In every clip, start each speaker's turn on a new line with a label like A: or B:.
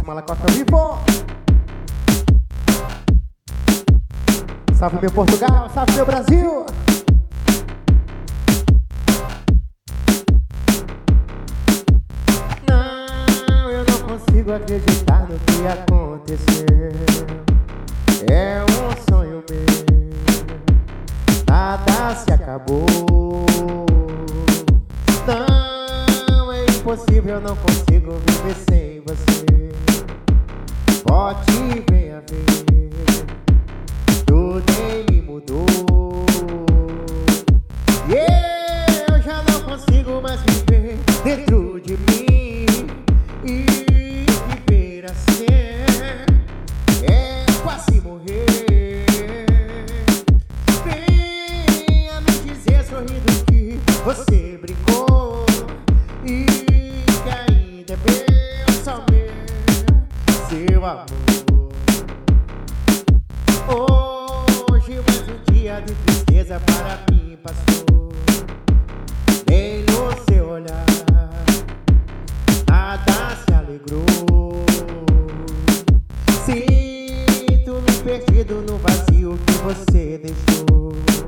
A: Malacosta ao vivo. Salve meu Portugal, salve meu Brasil. Não, eu não consigo acreditar no que aconteceu. É um sonho meu, nada se acabou. Não, é impossível, eu não consigo viver sem você. Pode vir a ver, tudo em mim mudou. E eu já não consigo mais viver dentro de mim. E viver assim é quase morrer. Venha me dizer sorrindo que você brincou e que ainda é meu, só meu, seu amor. Hoje mais um dia de tristeza para mim passou. Nem no seu olhar nada se alegrou. Sinto-me perdido no vazio que você deixou.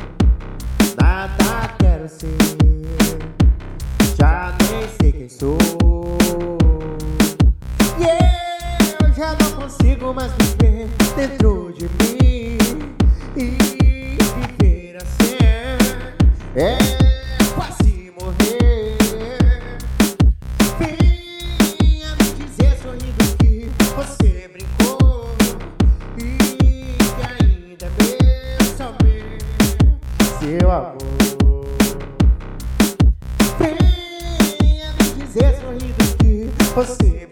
A: Nada quero ser, já nem sei quem sou. E eu já não consigo mais viver dentro de mim. E viver assim é quase morrer. Venha me dizer sorrindo que você brincou e que ainda é meu, só meu, seu amor. Venha me dizer sorrindo que você